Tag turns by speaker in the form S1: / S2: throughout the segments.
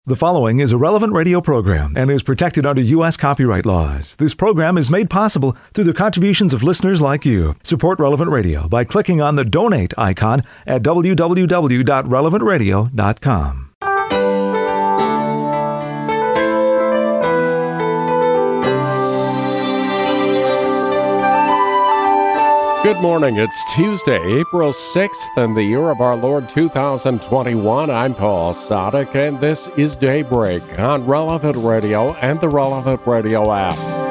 S1: The following is a Relevant Radio program and is protected under U.S. copyright laws. This program is made possible through the contributions of listeners like you. Support Relevant Radio by clicking on the donate icon at www.relevantradio.com.
S2: Good morning. It's Tuesday, April 6th, in the year of our Lord 2021. I'm Paul Sadek, and this is Daybreak on Relevant Radio and the Relevant Radio app.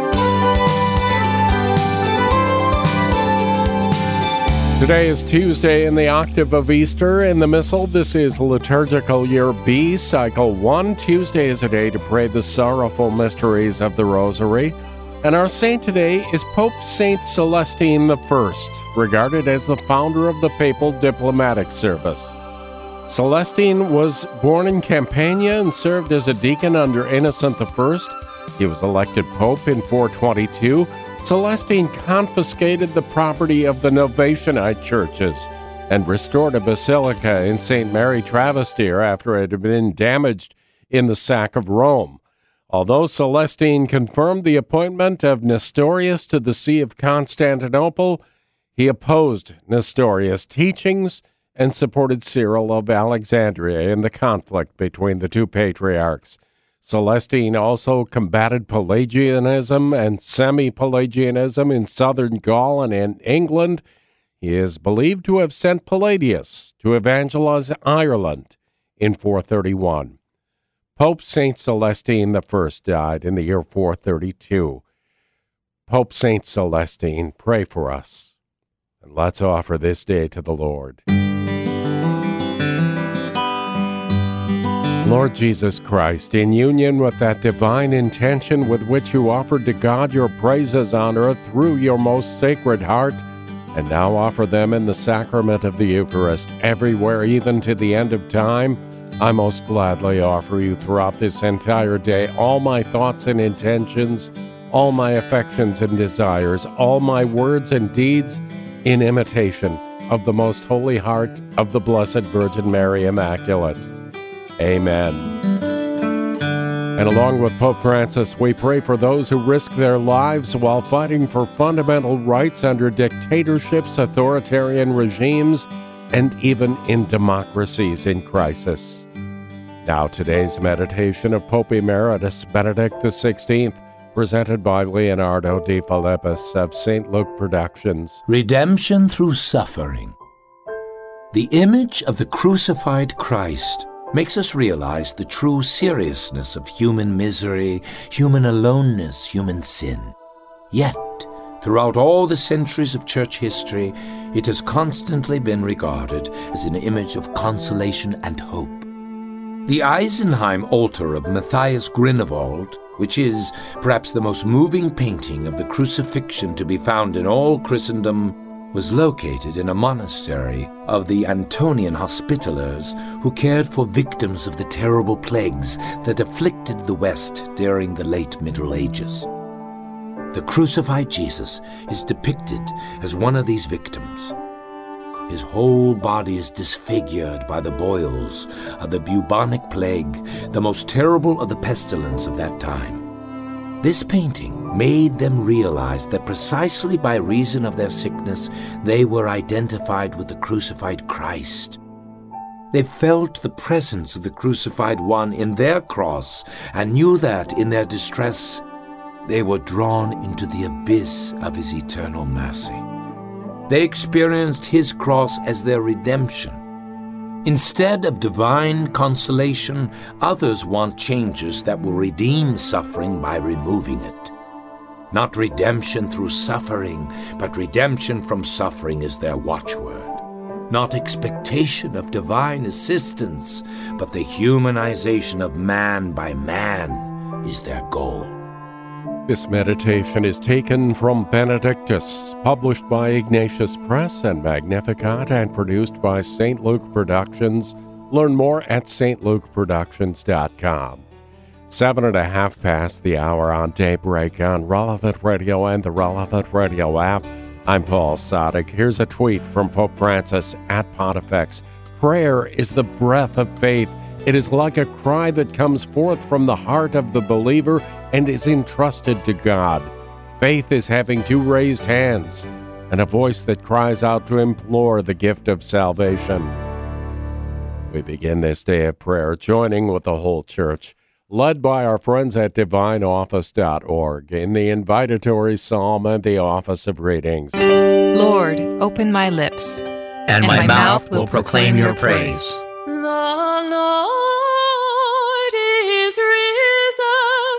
S2: Today is Tuesday in the octave of Easter. In the Missal, this is liturgical year B, cycle 1. Tuesday is a day to pray the sorrowful mysteries of the Rosary. And our saint today is Pope Saint Celestine I, regarded as the founder of the Papal Diplomatic Service. Celestine was born in Campania and served as a deacon under Innocent I. He was elected Pope in 422. Celestine confiscated the property of the Novatianite churches and restored a basilica in St. Mary Travestier after it had been damaged in the sack of Rome. Although Celestine confirmed the appointment of Nestorius to the See of Constantinople, he opposed Nestorius' teachings and supported Cyril of Alexandria in the conflict between the two patriarchs. Celestine also combated Pelagianism and semi-Pelagianism in southern Gaul and in England. He is believed to have sent Palladius to evangelize Ireland in 431. Pope Saint Celestine I died in the year 432. Pope Saint Celestine, pray for us, and let's offer this day to the Lord. Lord Jesus Christ, in union with that divine intention with which you offered to God your praises on earth through your most sacred heart, and now offer them in the sacrament of the Eucharist everywhere, even to the end of time, I most gladly offer you throughout this entire day all my thoughts and intentions, all my affections and desires, all my words and deeds in imitation of the most holy heart of the Blessed Virgin Mary Immaculate. Amen. And along with Pope Francis, we pray for those who risk their lives while fighting for fundamental rights under dictatorships, authoritarian regimes, and even in democracies in crisis. Now today's meditation of Pope Emeritus Benedict XVI, presented by Leonardo de Philippis of St. Luke Productions.
S3: Redemption through suffering. The image of the crucified Christ makes us realize the true seriousness of human misery, human aloneness, human sin. Yet, throughout all the centuries of church history, it has constantly been regarded as an image of consolation and hope. The Eisenheim altar of Matthias Grünewald, which is perhaps the most moving painting of the crucifixion to be found in all Christendom, was located in a monastery of the Antonian Hospitallers who cared for victims of the terrible plagues that afflicted the West during the late Middle Ages. The crucified Jesus is depicted as one of these victims. His whole body is disfigured by the boils of the bubonic plague, the most terrible of the pestilence of that time. This painting made them realize that precisely by reason of their sickness, they were identified with the crucified Christ. They felt the presence of the crucified one in their cross and knew that in their distress, they were drawn into the abyss of his eternal mercy. They experienced his cross as their redemption. Instead of divine consolation, others want changes that will redeem suffering by removing it. Not redemption through suffering, but redemption from suffering is their watchword. Not expectation of divine assistance, but the humanization of man by man is their goal.
S2: This meditation is taken from Benedictus, published by Ignatius Press and Magnificat, and produced by St. Luke Productions. Learn more at stlukeproductions.com. 7:30 past the hour on Daybreak on Relevant Radio and the Relevant Radio app. I'm Paul Sadek. Here's a tweet from Pope Francis at Pontifex. Prayer is the breath of faith It is like a cry that comes forth from the heart of the believer and is entrusted to God. Faith is having two raised hands and a voice that cries out to implore the gift of salvation. We begin this day of prayer joining with the whole church, led by our friends at divineoffice.org in the invitatory psalm and the office of readings.
S4: Lord, open my lips,
S5: and my mouth will proclaim your praise.
S6: The Lord is risen.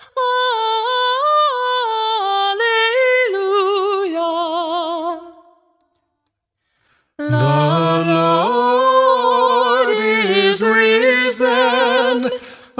S6: Alleluia. The Lord is risen.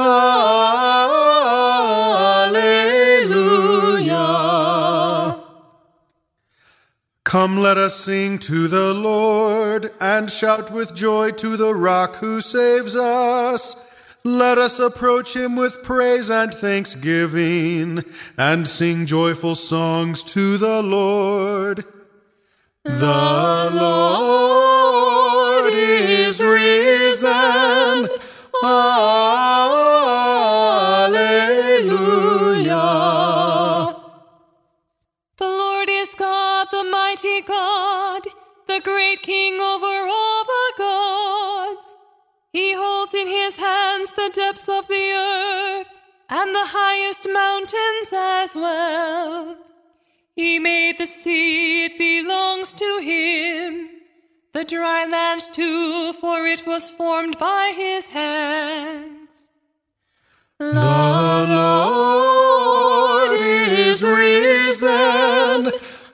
S6: Alleluia.
S7: Come, let us sing to the Lord, and shout with joy to the Rock who saves us. Let us approach him with praise and thanksgiving, and sing joyful songs to the Lord. The Lord is risen. Alleluia.
S6: The Lord is God, the mighty God, the great King over all the gods. He holds in his hands the depths of the earth, and the highest mountains as well. He made the sea, it belongs to him. The dry land too, for it was formed by his hands. The Lord is risen.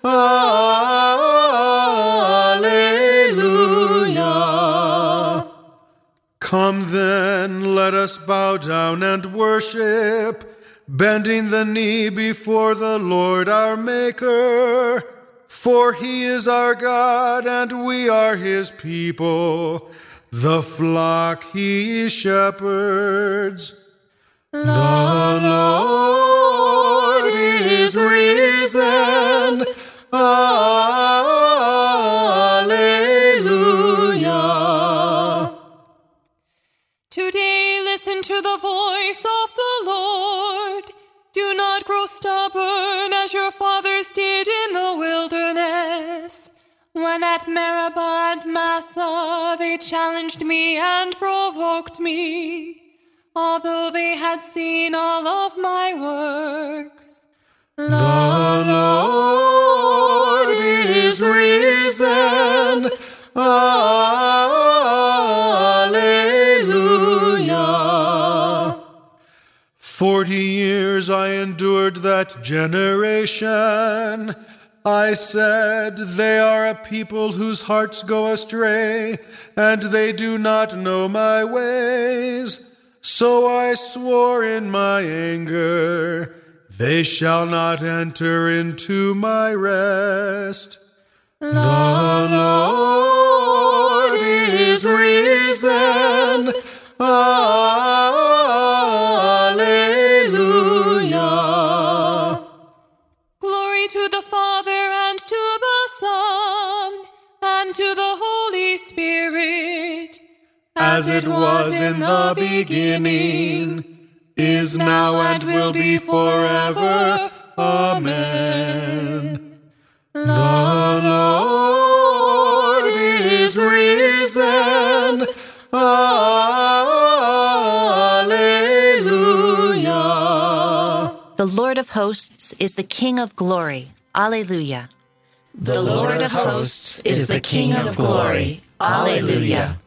S6: Alleluia.
S7: Come then, let us bow down and worship, bending the knee before the Lord our Maker. For he is our God, and we are his people, the flock he shepherds.
S6: The Lord is risen. Alleluia. Today listen to the voice of the Lord. Do not grow stubborn as your fathers did in the wilderness, when at Meribah and Massah they challenged me and provoked me, although they had seen all of my works. The Lord is risen. Alleluia.
S7: 40 years I endured that generation. I said, they are a people whose hearts go astray, and they do not know my ways. So I swore in my anger, they shall not enter into my rest.
S6: The Lord is risen. Alleluia. Glory to the Father, and to the Son, and to the Holy Spirit,
S7: as it was in the beginning, is now, and will be forever. Amen.
S6: The Lord is risen. Alleluia.
S8: The Lord of hosts is the King of glory. Alleluia.
S5: The Lord of hosts is the King of glory. Alleluia.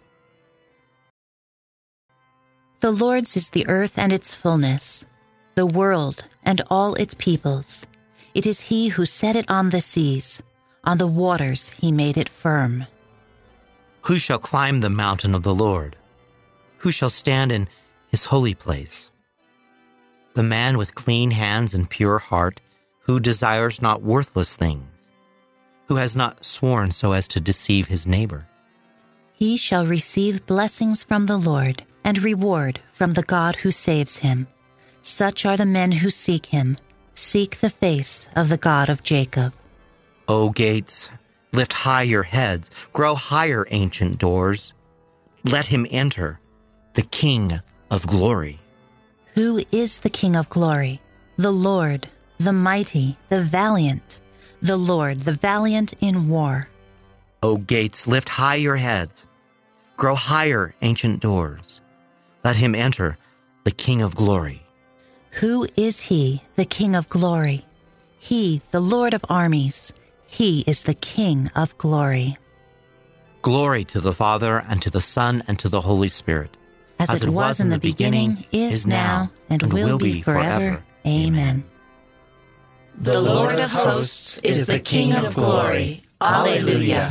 S8: The Lord's is the earth and its fullness, the world and all its peoples. It is he who set it on the seas. On the waters he made it firm.
S9: Who shall climb the mountain of the Lord? Who shall stand in his holy place? The man with clean hands and pure heart, who desires not worthless things, who has not sworn so as to deceive his neighbor.
S8: He shall receive blessings from the Lord and reward from the God who saves him. Such are the men who seek him. Seek the face of the God of Jacob.
S9: O gates, lift high your heads, grow higher, ancient doors. Let him enter. the King of glory.
S8: Who is the King of glory? The Lord, the mighty, the valiant. The Lord, the valiant in war.
S9: O gates, lift high your heads. Grow higher, ancient doors. Let him enter, the King of glory.
S8: Who is he, the King of glory? He, the Lord of armies. He is the King of glory.
S9: Glory to the Father, and to the Son, and to the Holy Spirit.
S8: As it was in the beginning, is now, and will be forever. Amen.
S5: The Lord of hosts is the King of glory. Alleluia.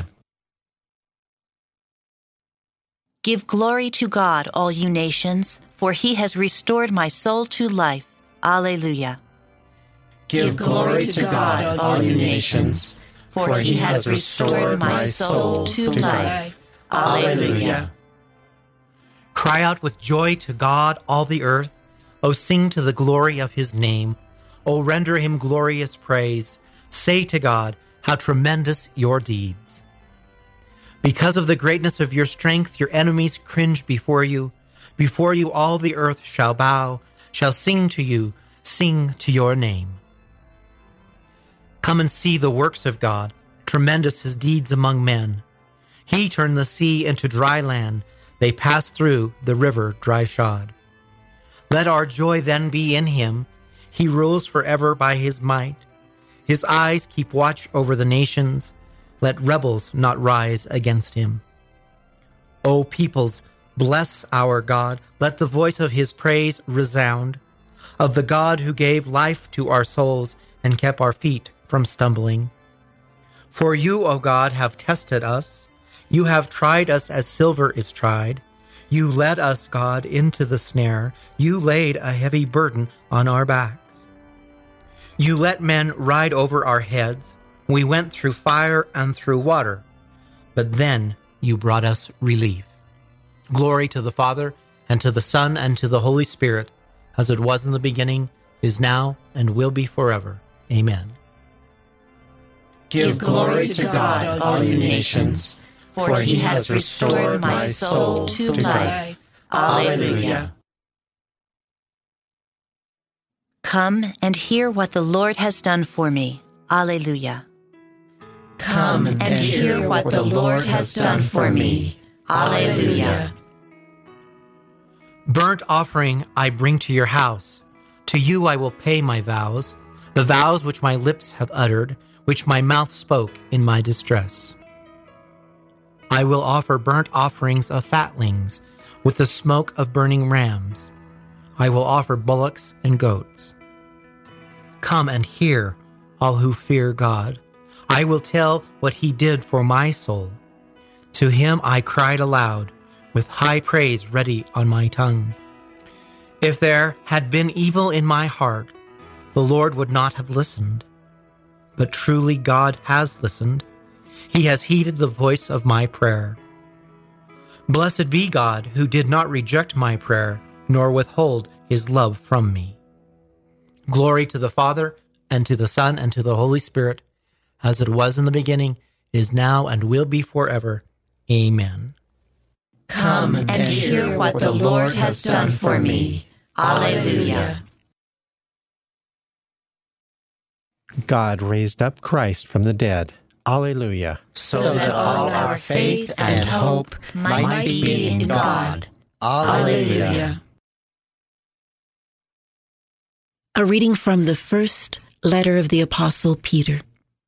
S8: Give glory to God, all you nations, for he has restored my soul to life. Alleluia.
S5: Give glory to God, all you nations, for he has restored my soul to life. Alleluia.
S9: Cry out with joy to God, all the earth. O sing to the glory of his name. O render him glorious praise. Say to God, how tremendous your deeds. Because of the greatness of your strength, your enemies cringe before you. Before you all the earth shall bow, shall sing to you, sing to your name. Come and see the works of God, tremendous his deeds among men. He turned the sea into dry land. They passed through the river dry-shod. Let our joy then be in him. He rules forever by his might. His eyes keep watch over the nations. Let rebels not rise against him. O peoples, bless our God. Let the voice of his praise resound. Of the God who gave life to our souls and kept our feet from stumbling. For you, O God, have tested us. You have tried us as silver is tried. You led us, God, into the snare. You laid a heavy burden on our backs. You let men ride over our heads. We went through fire and through water, but then you brought us relief. Glory to the Father, and to the Son, and to the Holy Spirit, as it was in the beginning, is now, and will be forever. Amen.
S5: Give glory to God, all you nations, for he has restored my soul to life. Alleluia.
S8: Come and hear what the Lord has done for me. Alleluia.
S5: Come and hear what the Lord has done for me. Alleluia.
S9: Burnt offering I bring to your house. To you I will pay my vows, the vows which my lips have uttered, which my mouth spoke in my distress. I will offer burnt offerings of fatlings, with the smoke of burning rams. I will offer bullocks and goats. Come and hear, all who fear God. I will tell what he did for my soul. To him I cried aloud, with high praise ready on my tongue. If there had been evil in my heart, the Lord would not have listened. But truly God has listened. He has heeded the voice of my prayer. Blessed be God, who did not reject my prayer, nor withhold his love from me. Glory to the Father, and to the Son, and to the Holy Spirit, as it was in the beginning, is now, and will be forever. Amen.
S5: Come and hear what the Lord has done for me. Alleluia.
S10: God raised up Christ from the dead. Alleluia.
S5: So that all our faith and hope might be in God. Alleluia.
S11: A reading from the first letter of the Apostle Peter.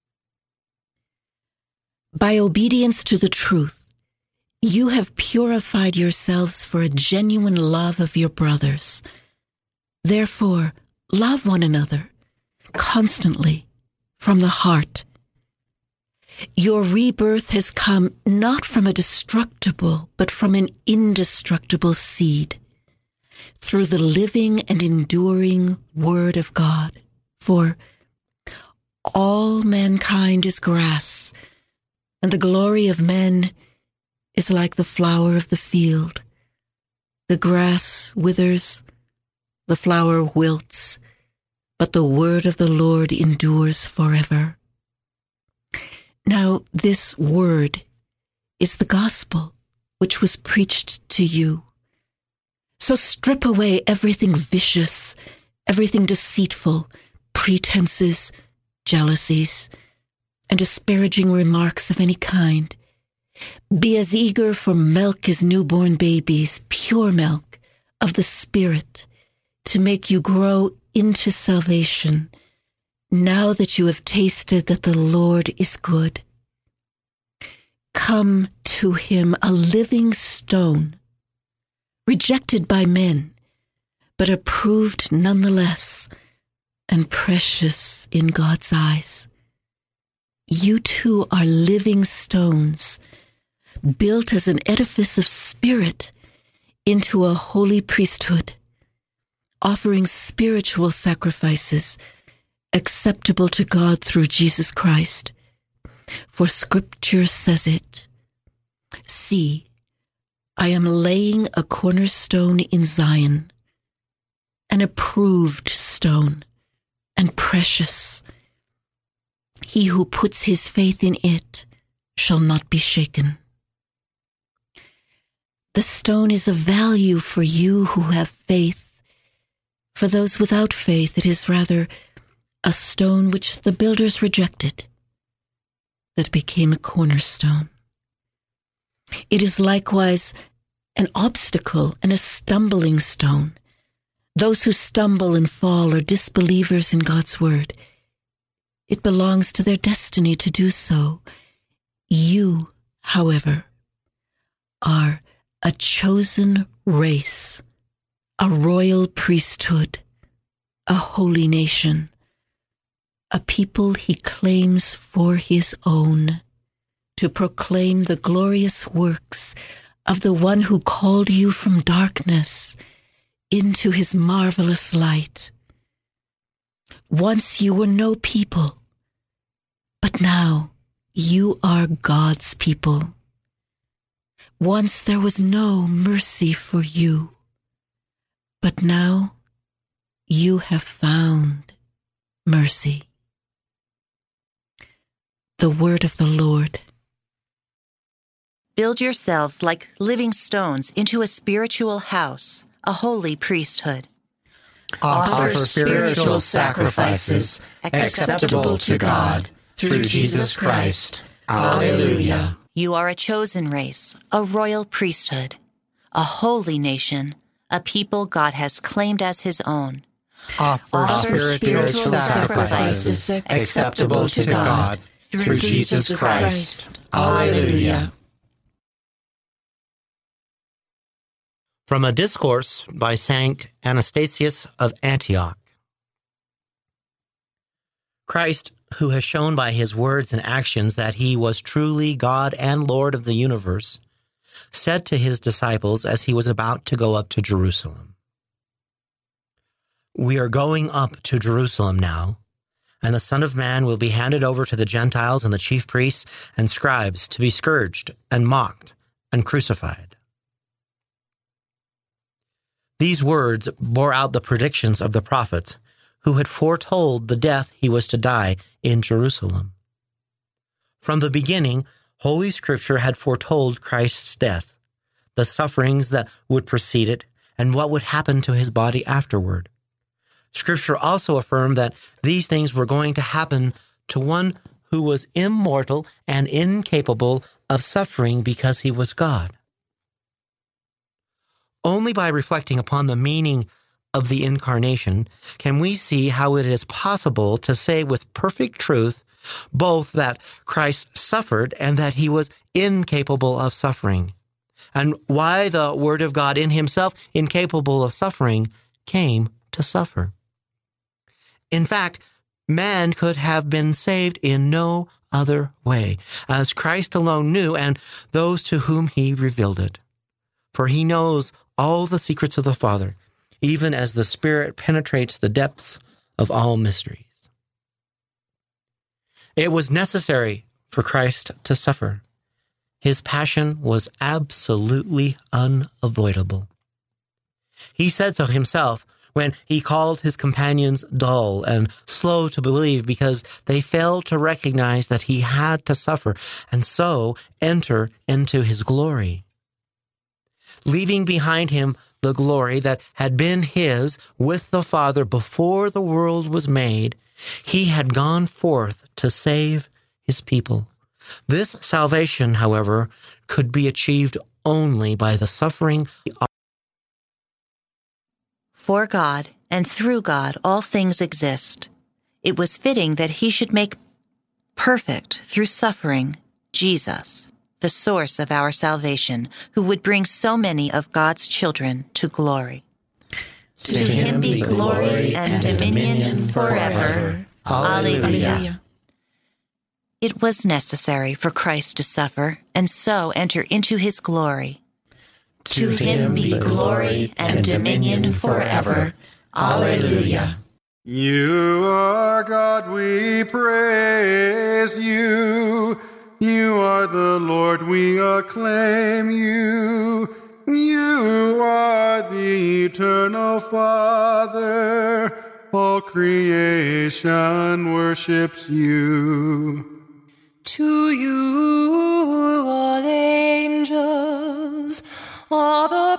S11: By obedience to the truth, you have purified yourselves for a genuine love of your brothers. Therefore, love one another constantly from the heart. Your rebirth has come not from a destructible, but from an indestructible seed, through the living and enduring Word of God. For all mankind is grass, and the glory of men is like the flower of the field. The grass withers, the flower wilts, but the word of the Lord endures forever. Now this word is the gospel which was preached to you. So strip away everything vicious, everything deceitful, pretenses, jealousies, and disparaging remarks of any kind. Be as eager for milk as newborn babies, pure milk of the Spirit, to make you grow into salvation, now that you have tasted that the Lord is good. Come to him, a living stone, rejected by men, but approved nonetheless, and precious in God's eyes. You too are living stones, built as an edifice of spirit into a holy priesthood, offering spiritual sacrifices acceptable to God through Jesus Christ. For Scripture says it, "See, I am laying a cornerstone in Zion, an approved stone and precious. He who puts his faith in it shall not be shaken." The stone is of value for you who have faith. For those without faith, it is rather a stone which the builders rejected, that became a cornerstone. It is likewise an obstacle and a stumbling stone. Those who stumble and fall are disbelievers in God's word. It belongs to their destiny to do so. You, however, are a chosen race, a royal priesthood, a holy nation, a people he claims for his own, to proclaim the glorious works of the one who called you from darkness into his marvelous light. Once you were no people, but now you are God's people. Once there was no mercy for you, but now you have found mercy. The word of the Lord.
S8: Build yourselves like living stones into a spiritual house, a holy priesthood.
S5: Offer spiritual sacrifices acceptable to God through Jesus Christ. Alleluia.
S8: You are a chosen race, a royal priesthood, a holy nation, a people God has claimed as his own.
S5: Offer spiritual sacrifices acceptable to God through Jesus Christ. Alleluia.
S9: From a discourse by Saint Anastasius of Antioch. Christ, who has shown by his words and actions that he was truly God and Lord of the universe, said to his disciples as he was about to go up to Jerusalem, "We are going up to Jerusalem now, and the Son of Man will be handed over to the Gentiles and the chief priests and scribes to be scourged and mocked and crucified." These words bore out the predictions of the prophets who had foretold the death he was to die in Jerusalem. From the beginning, Holy Scripture had foretold Christ's death, the sufferings that would precede it, and what would happen to his body afterward. Scripture also affirmed that these things were going to happen to one who was immortal and incapable of suffering because he was God. Only by reflecting upon the meaning of the Incarnation can we see how it is possible to say with perfect truth both that Christ suffered and that he was incapable of suffering, and why the Word of God in himself, incapable of suffering, came to suffer. In fact, man could have been saved in no other way, as Christ alone knew and those to whom he revealed it. For he knows all the secrets of the Father, even as the Spirit penetrates the depths of all mysteries. It was necessary for Christ to suffer. His passion was absolutely unavoidable. He said so himself when he called his companions dull and slow to believe because they failed to recognize that he had to suffer and so enter into his glory. Leaving behind him the glory that had been his with the Father before the world was made, he had gone forth to save his people. This salvation, however, could be achieved only by the suffering.
S8: For God, and through God, all things exist. It was fitting that he should make perfect through suffering Jesus, the source of our salvation, who would bring so many of God's children to glory. To him be glory and dominion forever. Alleluia. It was necessary for Christ to suffer and so enter into his glory. To him be glory and dominion forever. Alleluia.
S7: You are God, we praise you. You are the Lord, we acclaim you. You are the eternal Father. All creation worships you.
S6: To you, all angels, all the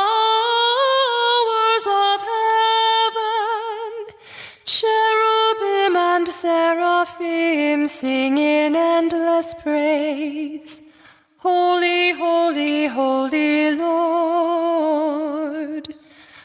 S6: powers of heaven, cherubim and seraphim sing in endless praise. Holy, holy, holy Lord,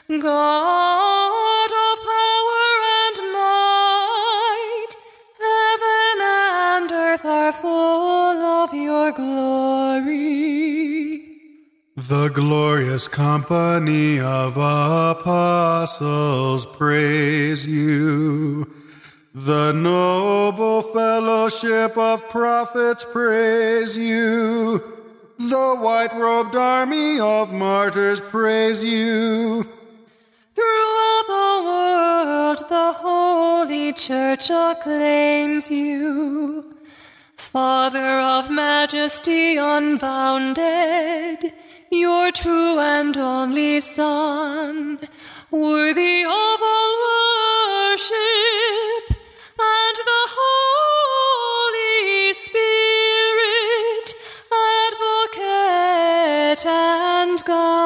S6: God of power and might, heaven and earth are full of your glory.
S7: The glorious company of apostles praise you. The noble fellowship of prophets praise you. The white-robed army of martyrs praise you.
S6: Throughout the world, the Holy Church acclaims you. Father of majesty unbounded, your true and only Son, worthy of all worship, and the Holy Spirit, advocate and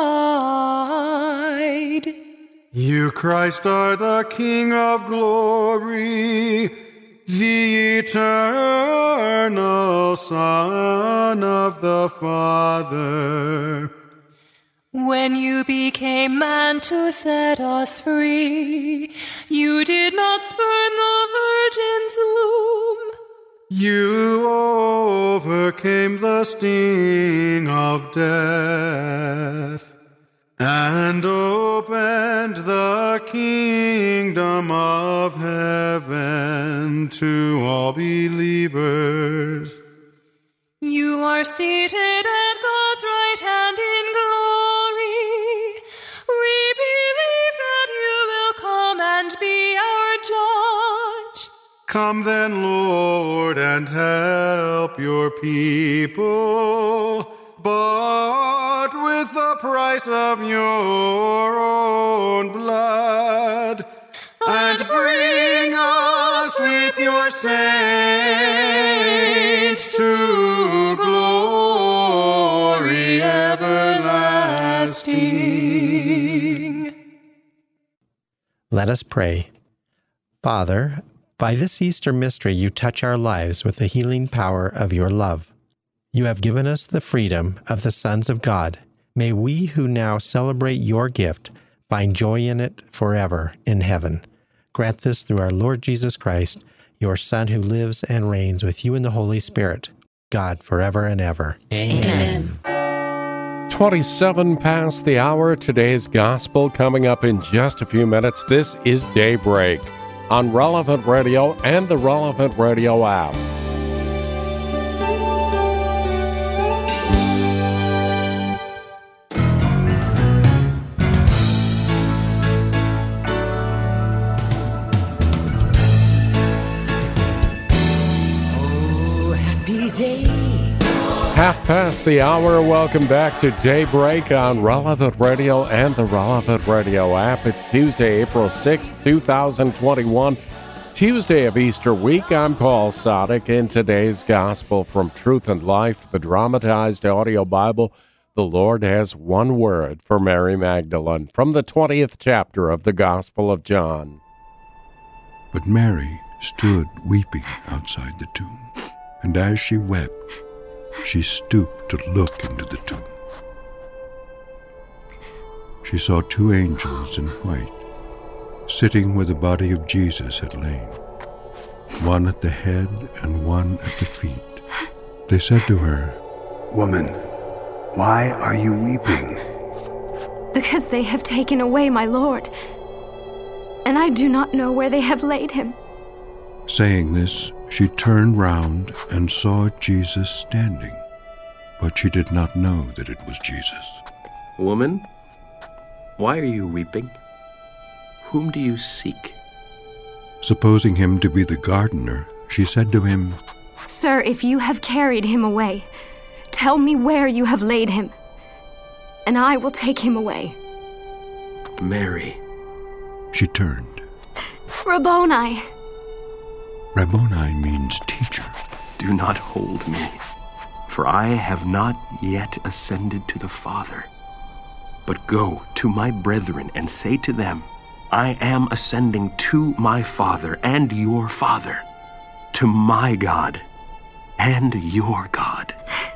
S6: guide.
S7: You, Christ, are the King of glory, the eternal Son of the Father.
S6: When you became man to set us free, you did not spurn the virgin's womb.
S7: You overcame the sting of death and opened the kingdom of heaven to all believers.
S6: You are seated at God's right hand in glory. We believe that you will come and be our judge.
S7: Come then, Lord, and help your people, bought with the price of your own blood, and bring us with your saints to glory everlasting.
S10: Let us pray. Father, by this Easter mystery you touch our lives with the healing power of your love. You have given us the freedom of the sons of God. May we who now celebrate your gift find joy in it forever in heaven. Grant this through our Lord Jesus Christ, your Son who lives and reigns with you in the Holy Spirit, God forever and ever.
S8: Amen.
S2: 27 past the hour. Today's gospel coming up in just a few minutes. This is Daybreak on Relevant Radio and the Relevant Radio app. Half past the hour. Welcome back to Daybreak on Relevant Radio and the Relevant Radio app. It's Tuesday, April 6th, 2021, Tuesday of Easter week. I'm Paul Sadek. In today's Gospel from Truth and Life, the dramatized audio Bible The Lord has one word for Mary Magdalene from the 20th chapter of the Gospel of John.
S12: But Mary stood weeping outside the tomb, and as she wept, she stooped to look into the tomb. She saw two angels in white, sitting where the body of Jesus had lain, one at the head and one at the feet. They said to her,
S13: "Woman, why are you weeping?"
S14: "Because they have taken away my Lord, and I do not know where they have laid him."
S12: Saying this, she turned round and saw Jesus standing, but she did not know that it was Jesus.
S15: "Woman, why are you weeping? Whom do you seek?"
S12: Supposing him to be the gardener, she said to him,
S14: "Sir, if you have carried him away, tell me where you have laid him, and I will take him away."
S15: "Mary."
S12: She turned.
S14: "Rabboni."
S12: Rabboni means teacher.
S15: "Do not hold me, for I have not yet ascended to the Father. But go to my brethren and say to them, I am ascending to my Father and your Father, to my God and your God."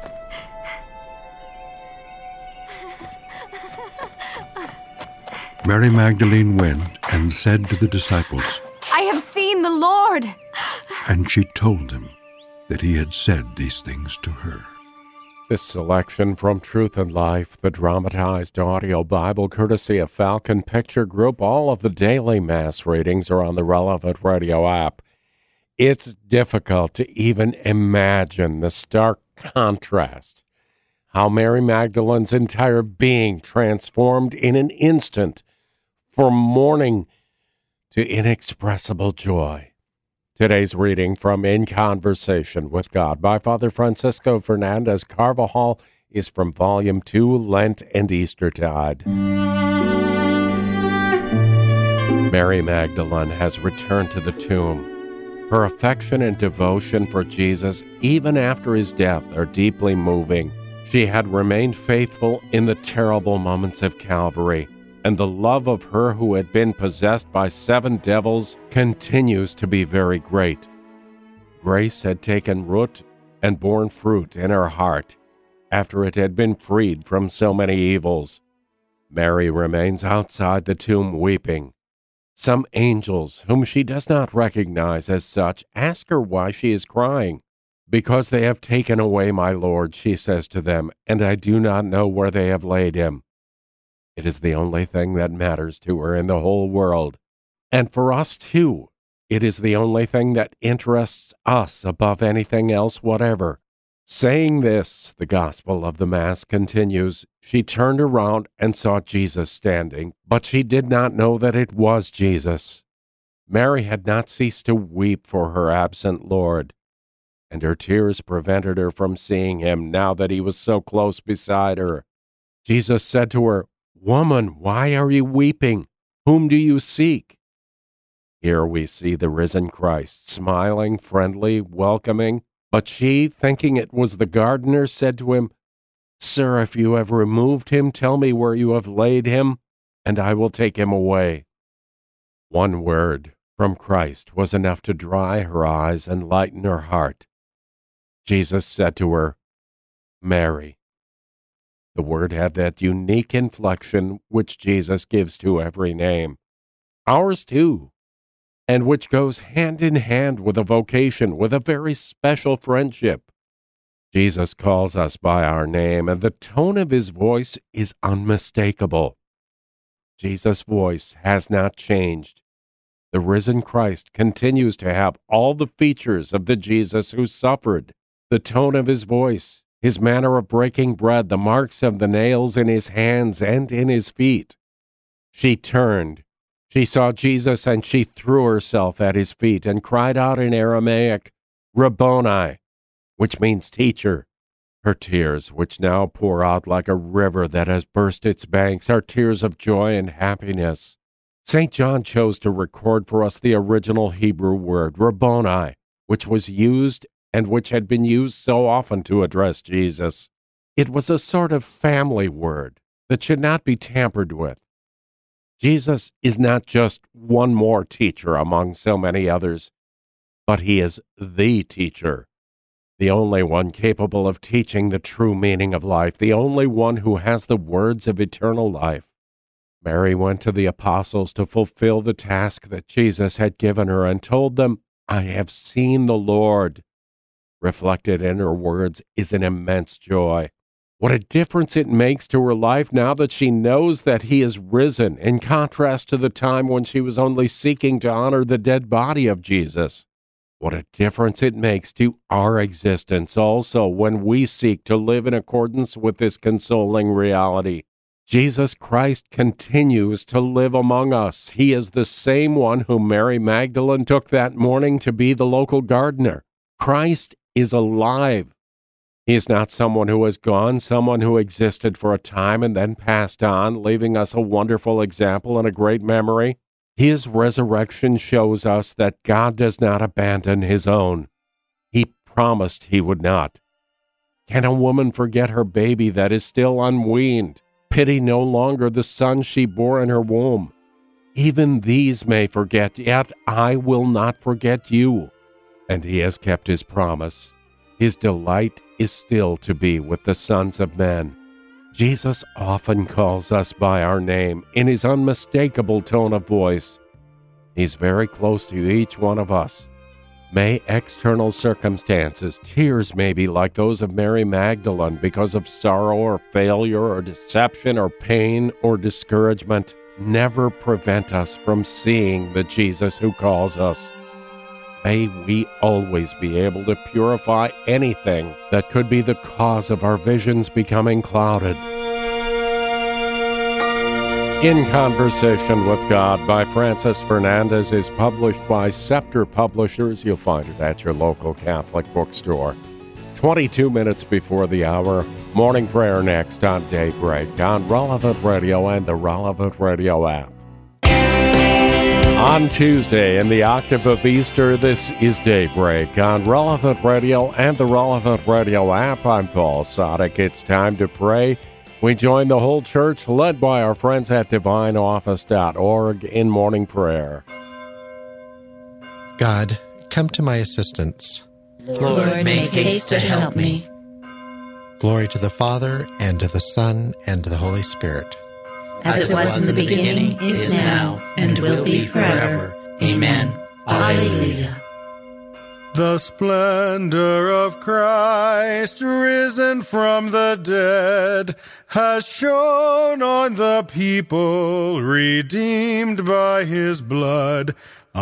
S12: Mary Magdalene went and said to the disciples,
S14: "I have seen the Lord."
S12: And she told them that he had said these things to her.
S2: This selection from Truth and Life, the dramatized audio Bible courtesy of Falcon Picture Group. All of the daily Mass readings are on the Relevant Radio app. It's difficult to even imagine the stark contrast, how Mary Magdalene's entire being transformed in an instant from mourning to inexpressible joy. Today's reading from In Conversation with God by Father Francisco Fernandez Carvajal is from Volume 2, Lent and Eastertide. Mary Magdalene has returned to the tomb. Her affection and devotion for Jesus, even after his death, are deeply moving. She had remained faithful in the terrible moments of Calvary, and the love of her who had been possessed by 7 devils continues to be very great. Grace had taken root and borne fruit in her heart after it had been freed from so many evils. Mary remains outside the tomb weeping. Some angels, whom she does not recognize as such, ask her why she is crying. "Because they have taken away my Lord," she says to them, "and I do not know where they have laid him." It is the only thing that matters to her in the whole world. And for us, too, it is the only thing that interests us above anything else whatever. Saying this, the Gospel of the Mass continues, she turned around and saw Jesus standing, but she did not know that it was Jesus. Mary had not ceased to weep for her absent Lord, and her tears prevented her from seeing him now that he was so close beside her. Jesus said to her, "Woman, why are you weeping? Whom do you seek?" Here we see the risen Christ, smiling, friendly, welcoming. But she, thinking it was the gardener, said to him, "Sir, if you have removed him, tell me where you have laid him, and I will take him away." One word from Christ was enough to dry her eyes and lighten her heart. Jesus said to her, "Mary." The word had that unique inflection which Jesus gives to every name, ours too, and which goes hand in hand with a vocation, with a very special friendship. Jesus calls us by our name, and the tone of his voice is unmistakable. Jesus' voice has not changed. The risen Christ continues to have all the features of the Jesus who suffered. The tone of his voice, his manner of breaking bread, the marks of the nails in his hands and in his feet. She turned. She saw Jesus, and she threw herself at his feet and cried out in Aramaic, "Rabboni," which means teacher. Her tears, which now pour out like a river that has burst its banks, are tears of joy and happiness. St. John chose to record for us the original Hebrew word, Rabboni, which was used and which had been used so often to address Jesus. It was a sort of family word that should not be tampered with. Jesus is not just one more teacher among so many others, but he is the teacher, the only one capable of teaching the true meaning of life, the only one who has the words of eternal life. Mary went to the apostles to fulfill the task that Jesus had given her and told them, "I have seen the Lord." Reflected in her words is an immense joy. What a difference it makes to her life now that she knows that he is risen, in contrast to the time when she was only seeking to honor the dead body of Jesus. What a difference it makes to our existence also when we seek to live in accordance with this consoling reality. Jesus Christ continues to live among us. He is the same one whom Mary Magdalene took that morning to be the local gardener. Christ is alive. He is not someone who has gone, someone who existed for a time and then passed on, leaving us a wonderful example and a great memory. His resurrection shows us that God does not abandon his own. He promised he would not. Can a woman forget her baby that is still unweaned? Pity no longer the son she bore in her womb. Even these may forget, yet I will not forget you. And he has kept his promise. His delight is still to be with the sons of men. Jesus often calls us by our name in his unmistakable tone of voice. He's very close to each one of us. May external circumstances, tears may be like those of Mary Magdalene because of sorrow or failure or deception or pain or discouragement, never prevent us from seeing the Jesus who calls us. May we always be able to purify anything that could be the cause of our visions becoming clouded. In Conversation with God by Francis Fernandez is published by Scepter Publishers. You'll find it at your local Catholic bookstore. 22 minutes before the hour, morning prayer next on Daybreak on Relevant Radio and the Relevant Radio app. On Tuesday, in the octave of Easter, this is Daybreak on Relevant Radio and the Relevant Radio app. I'm Paul Sadek. It's time to pray. We join the whole church, led by our friends at divineoffice.org, in morning prayer.
S10: God, come to my assistance.
S5: Lord, make haste to help me.
S10: Glory to the Father, and to the Son, and to the Holy Spirit.
S5: As it was in the beginning, is now, and will be forever. Amen. Alleluia.
S7: The splendor of Christ, risen from the dead, has shone on the people, redeemed by his blood.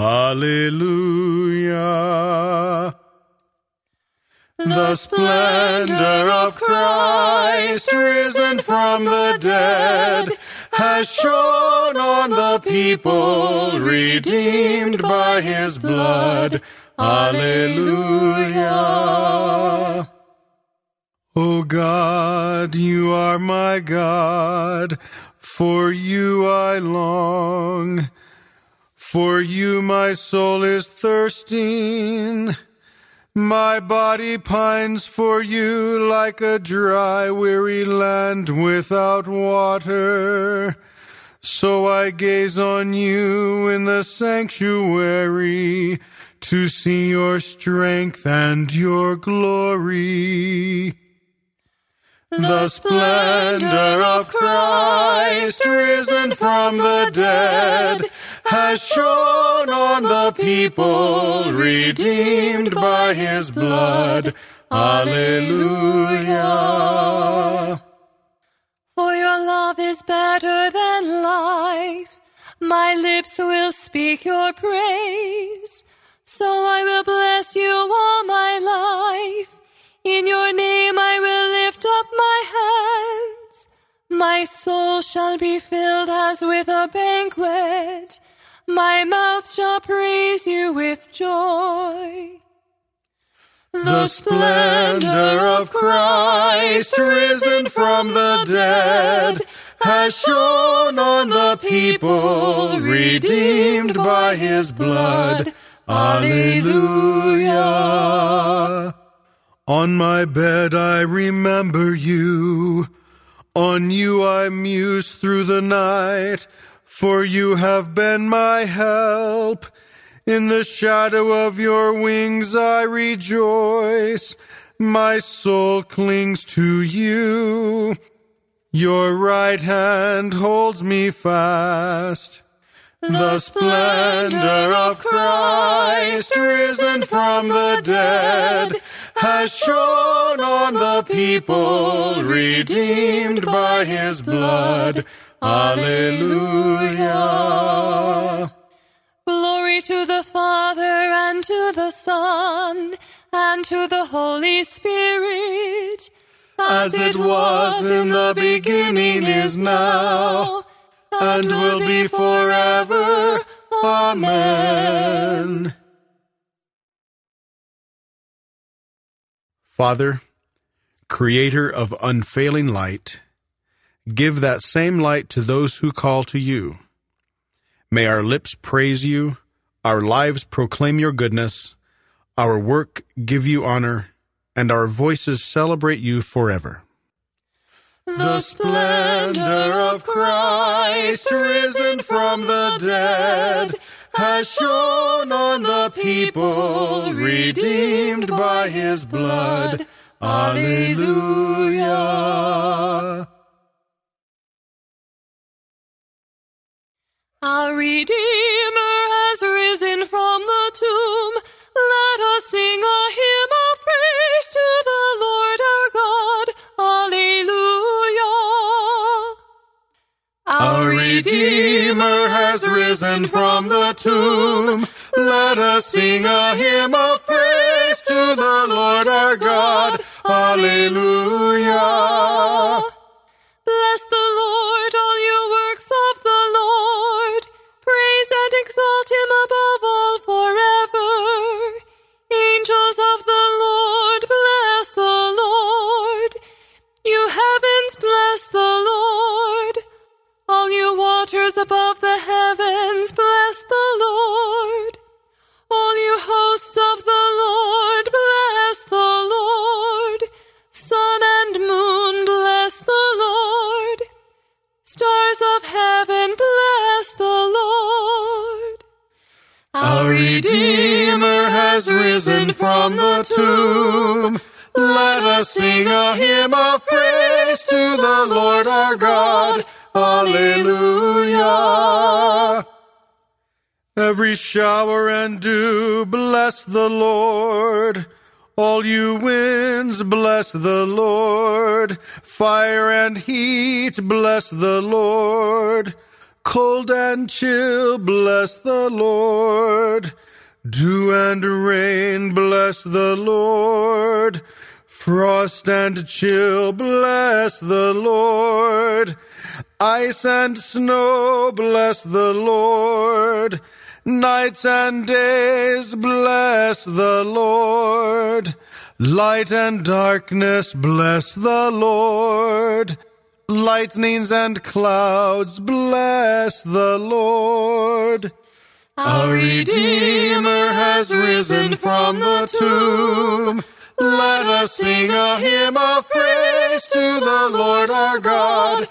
S7: Alleluia. The splendor of Christ, risen from the dead, has shone on the people, redeemed by his blood. Alleluia. O God, you are my God, for you I long. For you my soul is thirsting. My body pines for you like a dry, weary land without water. So I gaze on you in the sanctuary to see your strength and your glory. The splendor of Christ, risen from the dead, has shone on the people, redeemed by his blood. Alleluia.
S6: For your love is better than life. My lips will speak your praise. So I will bless you all my life. In your name I will lift up my hands. My soul shall be filled as with a banquet. My mouth shall praise you with joy.
S7: The splendor of Christ, risen from the dead, has shone on the people, redeemed by his blood. Alleluia. On my bed I remember you. On you I muse through the night, for you have been my help. In the shadow of your wings I rejoice. My soul clings to you. Your right hand holds me fast. The splendor of Christ, risen from the dead, has shone on the people, redeemed by his blood. Alleluia.
S6: Glory to the Father, and to the Son, and to the Holy Spirit,
S7: as it was in the beginning, is now, and will be forever. Amen. Father, creator of unfailing light, give that same light to those who call to you. May our lips praise you, our lives proclaim your goodness, our work give you honor, and our voices celebrate you forever. The splendor of Christ, risen from the dead, has shone on the people, redeemed by his blood. Alleluia.
S6: Our Redeemer has risen from the tomb. Let us sing a hymn of praise to the Lord our God. Alleluia.
S7: Our Redeemer has risen from the tomb. Let us sing a hymn of praise to the Lord our God. Alleluia.
S6: Bless the Lord, all you works of the Lord. Praise and exalt him above all forever. Angels of the Lord, bless the Lord. You heavens, bless the Lord. All you waters above the heavens, bless the Lord. All you hosts of the Lord, bless the Lord. Sun and moon, bless the Lord. Stars of heaven, bless the Lord.
S7: Our Redeemer has risen from the tomb. Let us sing a hymn of praise to the Lord our God. Alleluia. Every shower and dew, bless the Lord. All you winds, bless the Lord. Fire and heat, bless the Lord. Cold and chill, bless the Lord. Dew and rain, bless the Lord. Frost and chill, bless the Lord. Ice and snow, bless the Lord. Nights and days, bless the Lord. Light and darkness, bless the Lord. Lightnings and clouds, bless the Lord. Our Redeemer has risen from the tomb. Let us sing a hymn of praise to the Lord our God.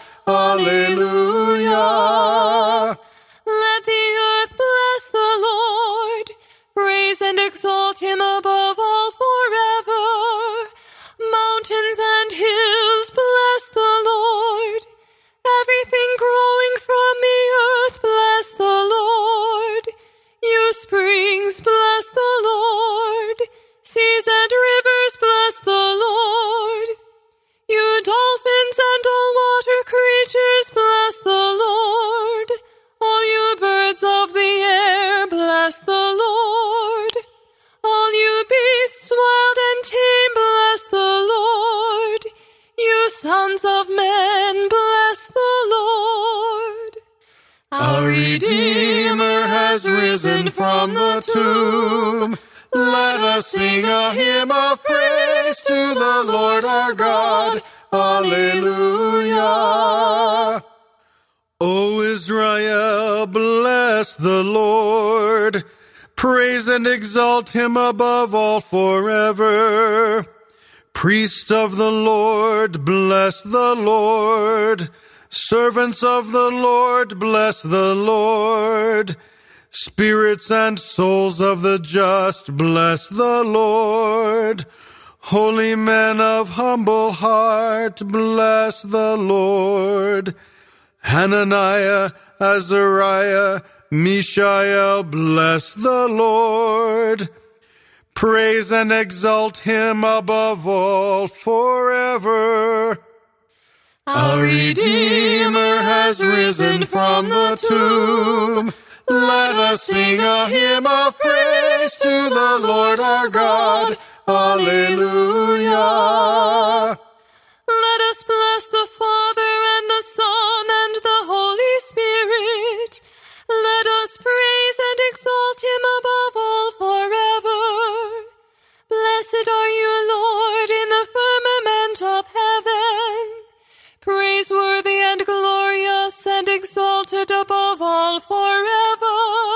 S7: Alleluia.
S6: Let the earth bless the Lord. Praise and exalt him above all forever. Mountains and hills, bless the Lord. Everything growing from the earth, bless the Lord. You springs, bless the Lord. Seas and rivers, bless the Lord. You dolphins and all water creatures, bless the Lord. All you birds of the air, bless the Lord. All you beasts wild and tame, bless the Lord. You sons of men, bless the Lord.
S7: Our Redeemer has risen from the tomb. Let us sing a hymn of praise to the Lord our God. Alleluia. O Israel, bless the Lord. Praise and exalt him above all forever. Priests of the Lord, bless the Lord. Servants of the Lord, bless the Lord. Spirits and souls of the just, bless the Lord. Holy men of humble heart, bless the Lord. Hananiah, Azariah, Mishael, bless the Lord. Praise and exalt him above all forever. Our Redeemer has risen from the tomb. Let us sing a hymn of praise to the Lord our God. Alleluia.
S6: Let us bless the Father and the Son and the Holy Spirit. Let us praise and exalt him above all forever. Blessed are you, Lord, in the firmament of heaven. Praiseworthy and glorious and exalted above all forever.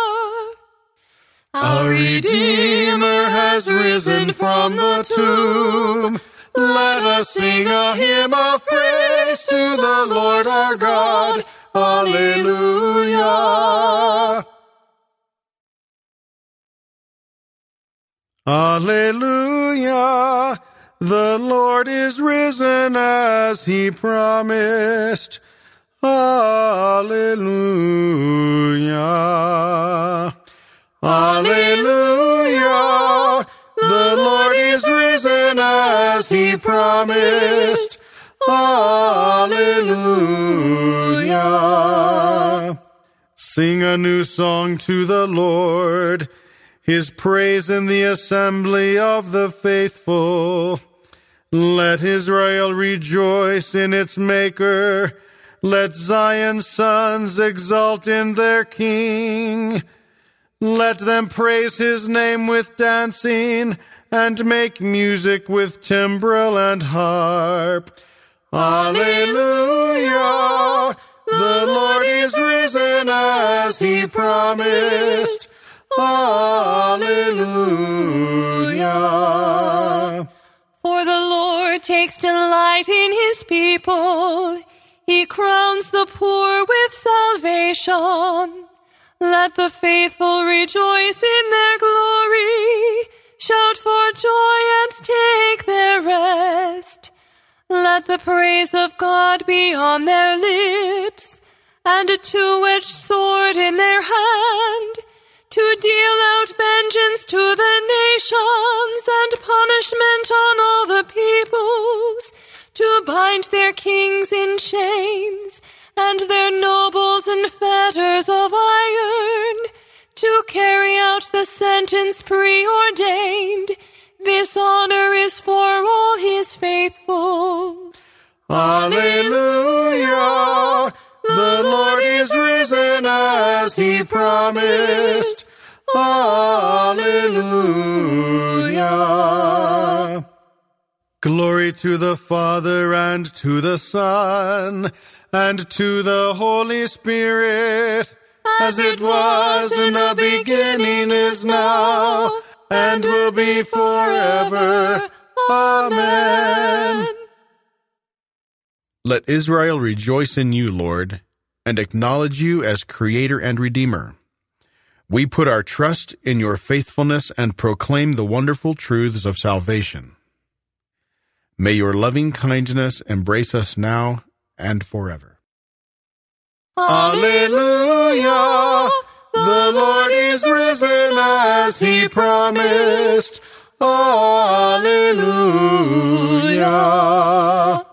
S7: Our Redeemer has risen from the tomb. Let us sing a hymn of praise to the Lord our God. Alleluia. Alleluia. The Lord is risen as he promised. Alleluia. Alleluia. The Lord is risen as he promised. Alleluia. Sing a new song to the Lord, his praise in the assembly of the faithful. Let Israel rejoice in its Maker. Let Zion's sons exult in their King. Let them praise his name with dancing and make music with timbrel and harp. Alleluia! The Lord is risen as he promised. Alleluia!
S6: For the Lord takes delight in his people. He crowns the poor with salvation. Let the faithful rejoice in their glory. Shout for joy and take their rest. Let the praise of God be on their lips, and a two-edged sword in their hand, to deal out vengeance to the nations and punishment on all the peoples, to bind their kings in chains and their nobles in fetters of iron, to carry out the sentence preordained. This honor is for all his faithful.
S7: Alleluia! The Lord is risen as he promised. Alleluia! Glory to the Father and to the Son and to the Holy Spirit, as it was in the beginning, is now, and will be forever. Amen.
S16: Let Israel rejoice in you, Lord, and acknowledge you as Creator and Redeemer. We put our trust in your faithfulness and proclaim the wonderful truths of salvation. May your loving kindness embrace us now and forever.
S7: Alleluia! The Lord is risen as he promised. Alleluia!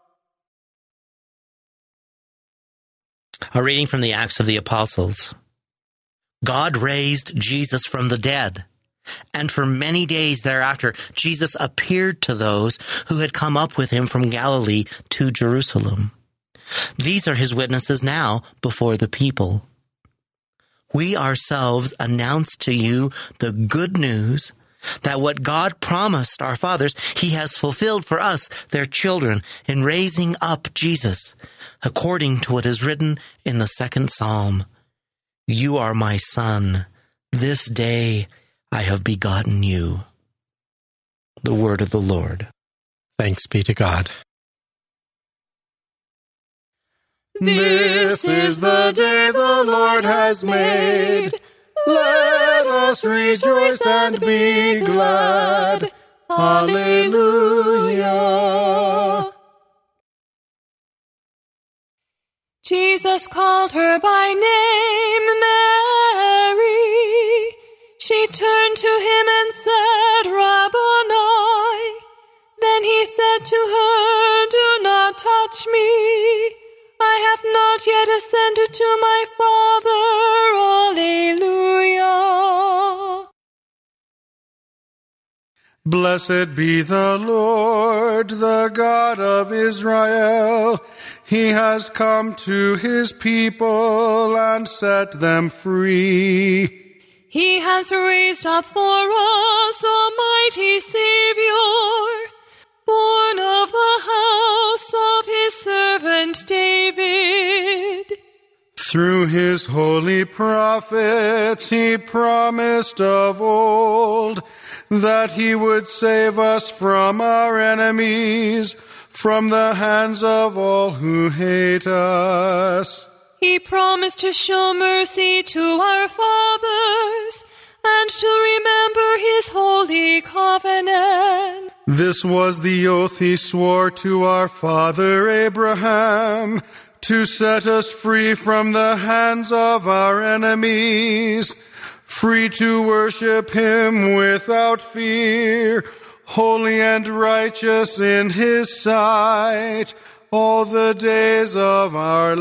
S9: A reading from the Acts of the Apostles. God raised Jesus from the dead, and for many days thereafter Jesus appeared to those who had come up with him from Galilee to Jerusalem. These are his witnesses now before the people. We ourselves announce to you the good news that what God promised our fathers, he has fulfilled for us, their children, in raising up Jesus, according to what is written in the second Psalm. You are my son. This day I have begotten you. The word of the Lord.
S10: Thanks be to God.
S7: This is the day the Lord has made. Let us rejoice and be glad. Alleluia.
S6: Jesus called her by name Mary. She turned to him and said, Rabboni. Then he said to her, Do not touch me. I have not yet ascended to my Father. Alleluia.
S7: Blessed be the Lord, the God of Israel. He has come to his people and set them free.
S6: He has raised up for us a mighty Savior, born of the house of his servant David.
S7: Through his holy prophets he promised of old that he would save us from our enemies, from the hands of all who hate us.
S6: He promised to show mercy to our fathers and to remember his holy covenant.
S7: This was the oath he swore to our father Abraham, to set us free from the hands of our enemies, free to worship him without fear, holy and righteous in his sight, all the days of our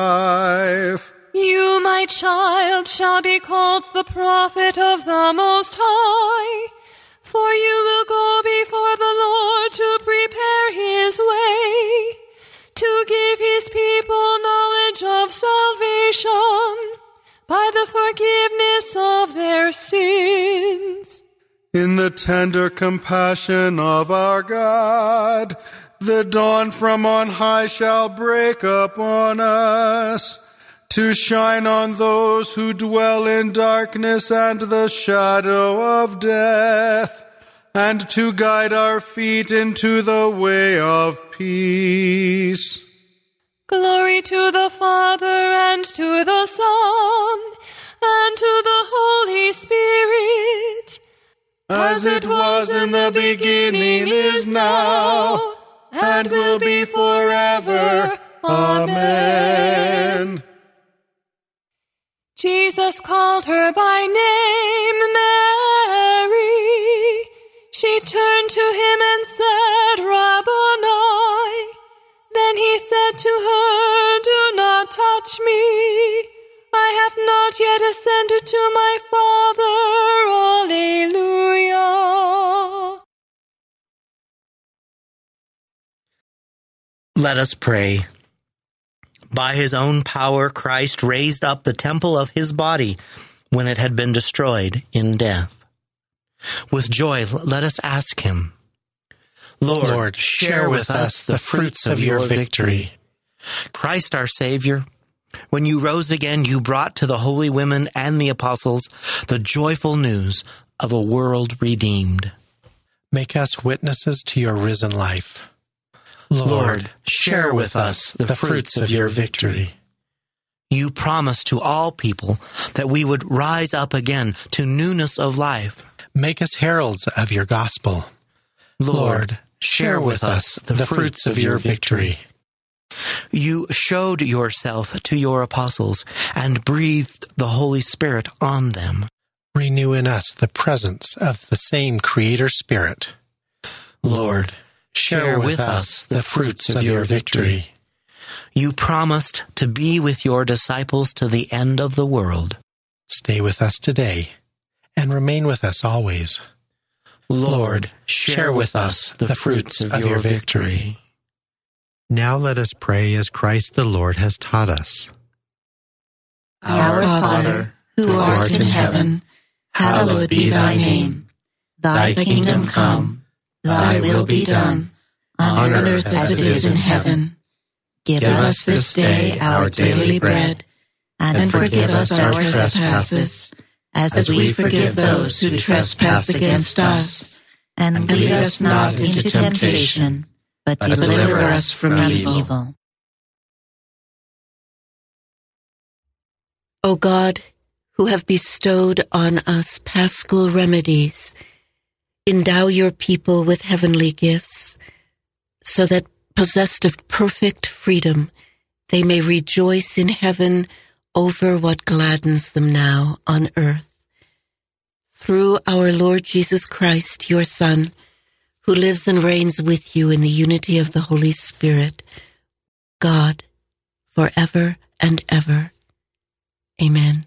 S7: life.
S6: You, my child, shall be called the prophet of the Most High, for you will go before the Lord to prepare his way, to give his people knowledge of salvation by the forgiveness of their sins.
S7: In the tender compassion of our God, the dawn from on high shall break upon us, to shine on those who dwell in darkness and the shadow of death, and to guide our feet into the way of peace.
S6: Glory to the Father, and to the Son, and to the Holy Spirit,
S7: as it was in the beginning, is now, and will be forever. Amen.
S6: Jesus called her by name Mary. She turned to him and said, Rabboni. Then he said to her, Do not touch me. I have not yet ascended to my Father. Alleluia.
S9: Let us pray. By his own power, Christ raised up the temple of his body when it had been destroyed in death. With joy, let us ask him, Lord, share with us the fruits of your victory. Christ our Savior, when you rose again, you brought to the holy women and the apostles the joyful news of a world redeemed.
S10: Make us witnesses to your risen life.
S9: Lord, share with us the fruits of your victory. You promised to all people that we would rise up again to newness of life.
S10: Make us heralds of your gospel.
S9: Lord, share with us the fruits of your victory. You showed yourself to your apostles and breathed the Holy Spirit on them.
S10: Renew in us the presence of the same Creator Spirit.
S9: Lord, share with us the fruits of your victory. You promised to be with your disciples to the end of the world.
S10: Stay with us today and remain with us always.
S9: Lord, share with us the fruits of your victory.
S10: Now let us pray as Christ the Lord has taught us.
S5: Our Father, who art in heaven, hallowed be thy name. Thy kingdom come, thy will be done, on earth as it is in heaven. Give us this day our daily bread, and forgive us our trespasses, as we forgive those who trespass against us. And lead us not into temptation,
S8: but
S5: deliver us from evil.
S11: O God, who have bestowed on us paschal remedies, endow your people with heavenly gifts, so that, possessed of perfect freedom, they may rejoice in heaven over what gladdens them now on earth. Through our Lord Jesus Christ, your Son, who lives and reigns with you in the unity of the Holy Spirit, God, forever and ever. Amen.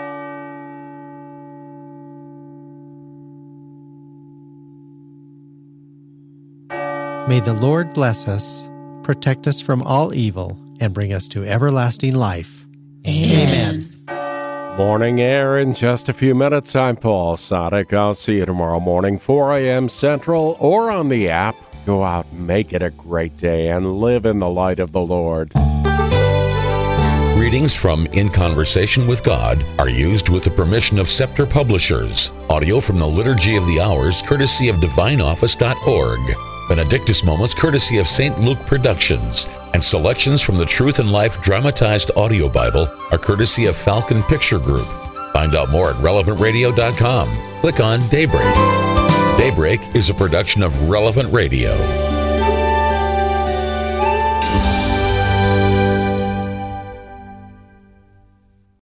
S10: May the Lord bless us, protect us from all evil, and bring us to everlasting life. Amen.
S2: Morning air in just a few minutes. I'm Paul Sadek. I'll see you tomorrow morning, 4 a.m. Central, or on the app. Go out and make it a great day and live in the light of the Lord.
S17: Readings from In Conversation with God are used with the permission of Scepter Publishers. Audio from the Liturgy of the Hours, courtesy of DivineOffice.org. Benedictus Moments, courtesy of St. Luke Productions. And selections from the Truth and Life Dramatized Audio Bible are courtesy of Falcon Picture Group. Find out more at relevantradio.com. Click on Daybreak. Daybreak is a production of Relevant Radio.